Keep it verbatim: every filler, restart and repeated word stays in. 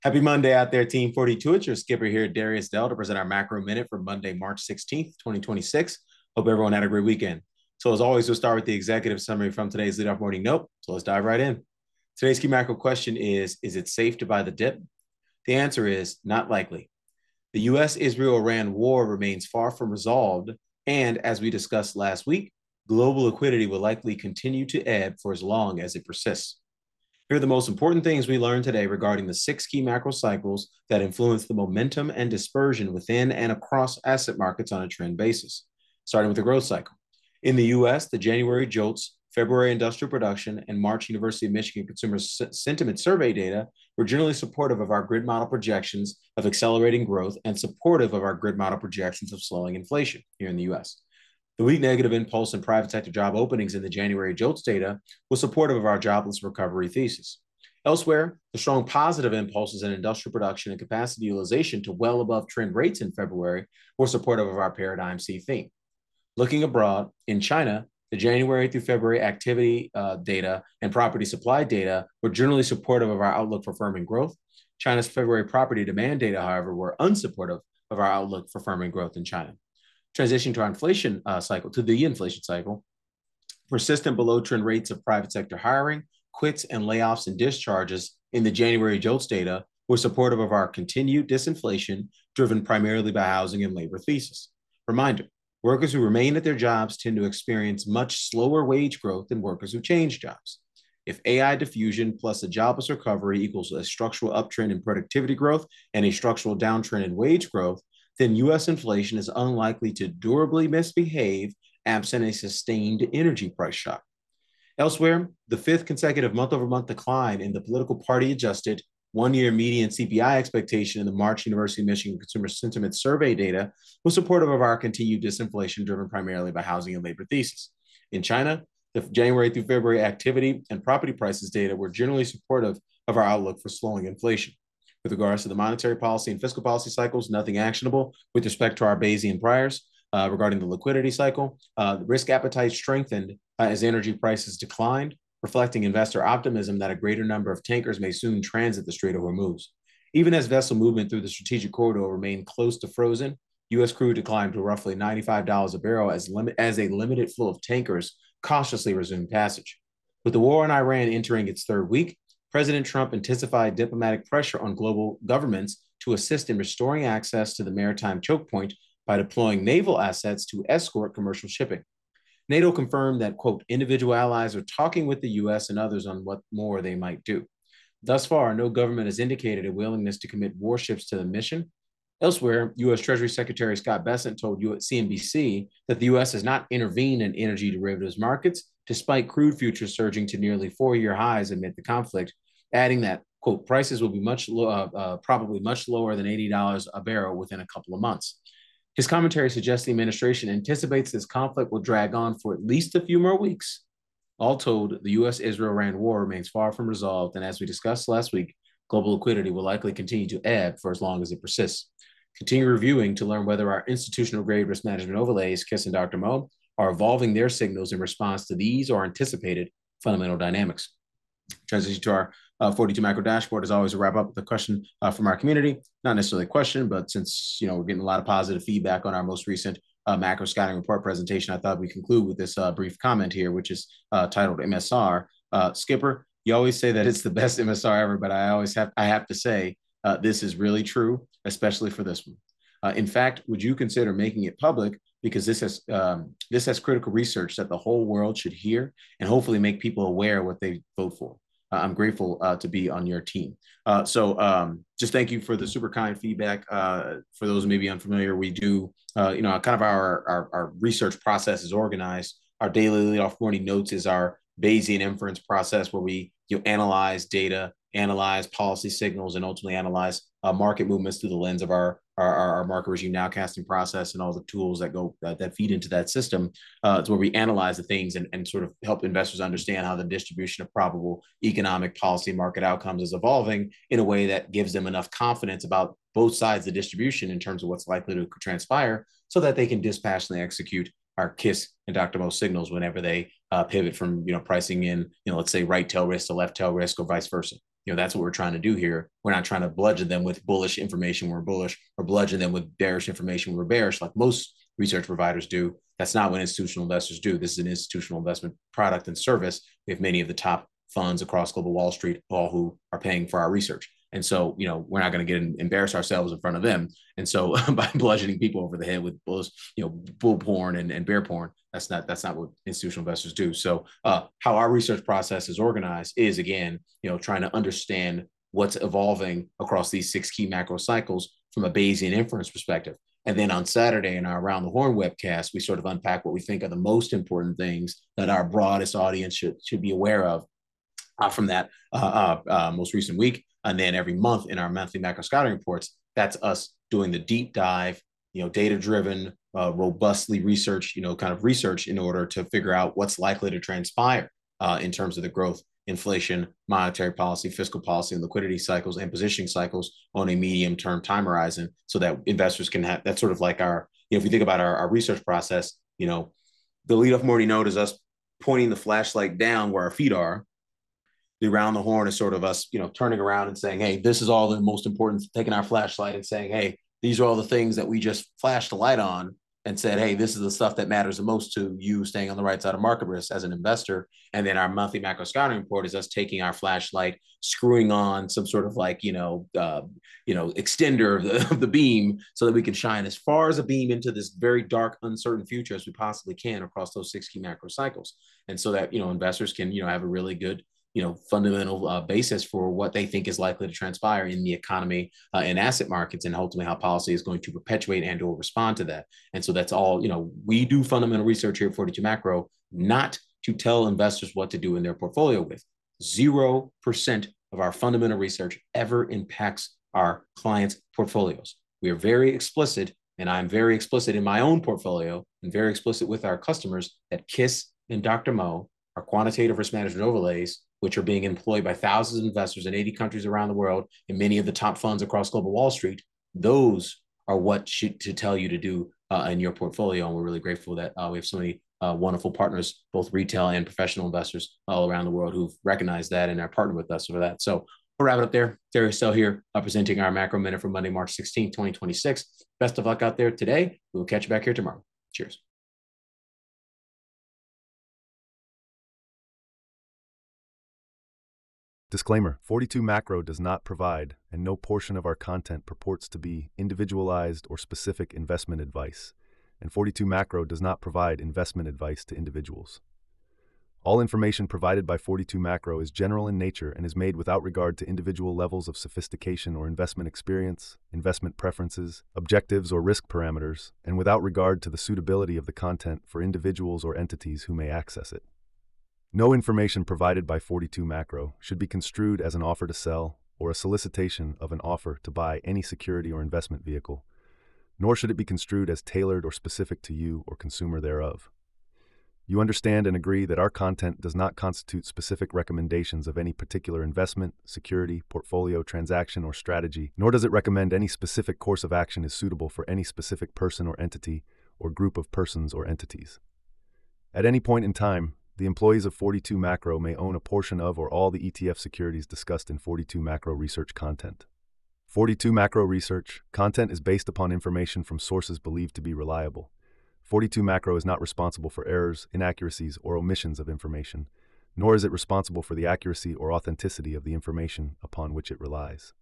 Happy Monday out there, Team forty-two. It's your skipper here, Darius Dell, to present our macro minute for Monday, March sixteenth, twenty twenty-six. Hope everyone had a great weekend. So, as always, we'll start with the executive summary from today's leadoff morning note. So, let's dive right in. Today's key macro question is Is it safe to buy the dip? The answer is not likely. The U S Israel Iran war remains far from resolved. And as we discussed last week, global liquidity will likely continue to ebb for as long as it persists. Here are the most important things we learned today regarding the six key macro cycles that influence the momentum and dispersion within and across asset markets on a trend basis. Starting with the growth cycle. In the U S, the January JOLTS, February industrial production, and March University of Michigan consumer sentiment survey data were generally supportive of our grid model projections of accelerating growth and supportive of our grid model projections of slowing inflation here in the U S. The weak negative impulse in private sector job openings in the January JOLTS data was supportive of our jobless recovery thesis. Elsewhere, the strong positive impulses in industrial production and capacity utilization to well above trend rates in February were supportive of our paradigm C theme. Looking abroad, in China, the January through February activity uh, data and property supply data were generally supportive of our outlook for firming growth. China's February property demand data, however, were unsupportive of our outlook for firming growth in China. Transitioning to our inflation uh, cycle, to the inflation cycle, persistent below trend rates of private sector hiring, quits, and layoffs and discharges in the January JOLTS data were supportive of our continued disinflation, driven primarily by housing and labor thesis. Reminder, workers who remain at their jobs tend to experience much slower wage growth than workers who change jobs. If A I diffusion plus a jobless recovery equals a structural uptrend in productivity growth and a structural downtrend in wage growth, then U S inflation is unlikely to durably misbehave absent a sustained energy price shock. Elsewhere, the fifth consecutive month-over-month decline in the political party-adjusted one-year median C P I expectation in the March University of Michigan Consumer Sentiment Survey data was supportive of our continued disinflation driven primarily by housing and labor thesis. In China, the January through February activity and property prices data were generally supportive of our outlook for slowing inflation. With regards to the monetary policy and fiscal policy cycles, nothing actionable with respect to our Bayesian priors. Uh, regarding the liquidity cycle, uh, the risk appetite strengthened uh, as energy prices declined, reflecting investor optimism that a greater number of tankers may soon transit the Strait of Hormuz. Even as vessel movement through the strategic corridor remained close to frozen, U S crude declined to roughly ninety-five dollars a barrel as, lim- as a limited flow of tankers cautiously resumed passage. With the war in Iran entering its third week, President Trump intensified diplomatic pressure on global governments to assist in restoring access to the maritime choke point by deploying naval assets to escort commercial shipping. NATO confirmed that, quote, individual allies are talking with the U S and others on what more they might do. Thus far, no government has indicated a willingness to commit warships to the mission. Elsewhere, U S Treasury Secretary Scott Bessent told C N B C that the U S has not intervened in energy derivatives markets, despite crude futures surging to nearly four-year highs amid the conflict, adding that, quote, prices will be much lo- uh, uh, probably much lower than eighty dollars a barrel within a couple of months. His commentary suggests the administration anticipates this conflict will drag on for at least a few more weeks. All told, the U S Israel Iran war remains far from resolved, and as we discussed last week, global liquidity will likely continue to ebb for as long as it persists. Continue reviewing to learn whether our institutional grade risk management overlays, KISS and Doctor Mo, are evolving their signals in response to these or anticipated fundamental dynamics. Transition to our uh, forty-two macro dashboard. As always, to wrap up with a question uh, from our community. Not necessarily a question, but since you know we're getting a lot of positive feedback on our most recent uh, macro scouting report presentation, I thought we conclude with this uh, brief comment here, which is uh, titled M S R. Uh, Skipper, you always say that it's the best M S R ever, but I always have I have to say uh, this is really true, especially for this one. Uh, in fact, would you consider making it public because this has um, this has critical research that the whole world should hear and hopefully make people aware of what they vote for. Uh, I'm grateful uh, to be on your team. Uh, so um, just thank you for the super kind feedback. Uh, for those who may be unfamiliar, we do, uh, you know, kind of our, our, our research process is organized. Our daily leadoff morning notes is our Bayesian inference process where we you know, analyze data, analyze policy signals, and ultimately analyze uh, market movements through the lens of our our, our market regime nowcasting process and all the tools that go uh, that feed into that system. Uh, it's where we analyze the things and, and sort of help investors understand how the distribution of probable economic policy market outcomes is evolving in a way that gives them enough confidence about both sides of the distribution in terms of what's likely to transpire so that they can dispassionately execute our KISS and Doctor Mo signals whenever they uh, pivot from, you know, pricing in, you know, let's say right tail risk to left tail risk or vice versa. you know, that's what we're trying to do here. We're not trying to bludgeon them with bullish information when we're bullish, or bludgeon them with bearish information when we're bearish, like most research providers do. That's not what institutional investors do. This is an institutional investment product and service. We have many of the top funds across global Wall Street, all who are paying for our research. And so, you know, we're not going to get in, embarrass ourselves in front of them. And so by bludgeoning people over the head with bulls, you know, bull porn and, and bear porn, that's not, that's not what institutional investors do. So uh, how our research process is organized is, again, you know, trying to understand what's evolving across these six key macro cycles from a Bayesian inference perspective. And then on Saturday in our Around the Horn webcast, we sort of unpack what we think are the most important things that our broadest audience should, should be aware of uh, from that uh, uh, uh, most recent week. And then every month in our monthly macro scouting reports, that's us doing the deep dive, you know, data-driven, uh, robustly research, you know, kind of research in order to figure out what's likely to transpire uh, in terms of the growth, inflation, monetary policy, fiscal policy, and liquidity cycles and positioning cycles on a medium-term time horizon, so that investors can have, that's sort of like our, you know, if you think about our, our research process, you know, the leadoff morning note is us pointing the flashlight down where our feet are. The Around the Horn is sort of us, you know, turning around and saying, hey, this is all the most important, taking our flashlight and saying, hey, these are all the things that we just flashed the light on and said, hey, this is the stuff that matters the most to you staying on the right side of market risk as an investor. And then our monthly macro scouting report is us taking our flashlight, screwing on some sort of like, you know, uh, you know, extender of the, of the beam, so that we can shine as far as a beam into this very dark, uncertain future as we possibly can across those six key macro cycles. And so that, you know, investors can, you know, have a really good, you know, fundamental uh, basis for what they think is likely to transpire in the economy uh, and asset markets, and ultimately how policy is going to perpetuate and or respond to that. And so that's all, you know, we do fundamental research here at forty-two Macro, not to tell investors what to do in their portfolio with. Zero percent of our fundamental research ever impacts our clients' portfolios. We are very explicit, and I'm very explicit in my own portfolio and very explicit with our customers, that KISS and Doctor Mo, our quantitative risk management overlays, which are being employed by thousands of investors in eighty countries around the world and many of the top funds across global Wall Street, those are what should to tell you to do uh, in your portfolio. And we're really grateful that uh, we have so many uh, wonderful partners, both retail and professional investors all around the world, who've recognized that and are partnered with us for that. So we'll wrap it up there. Darius Sell here, uh, presenting our Macro Minute for Monday, March sixteenth, twenty twenty-six. Best of luck out there today. We'll catch you back here tomorrow. Cheers. Disclaimer: forty-two Macro does not provide, and no portion of our content purports to be, individualized or specific investment advice, and forty-two Macro does not provide investment advice to individuals. All information provided by forty-two Macro is general in nature and is made without regard to individual levels of sophistication or investment experience, investment preferences, objectives, or risk parameters, and without regard to the suitability of the content for individuals or entities who may access it. No information provided by forty-two Macro should be construed as an offer to sell or a solicitation of an offer to buy any security or investment vehicle, nor should it be construed as tailored or specific to you or consumer thereof. You understand and agree that our content does not constitute specific recommendations of any particular investment, security, portfolio, transaction, or strategy, nor does it recommend any specific course of action is suitable for any specific person or entity or group of persons or entities. At any point in time, the employees of forty-two Macro may own a portion of or all the E T F securities discussed in forty-two Macro research content. forty-two Macro research content is based upon information from sources believed to be reliable. forty-two Macro is not responsible for errors, inaccuracies, or omissions of information, nor is it responsible for the accuracy or authenticity of the information upon which it relies.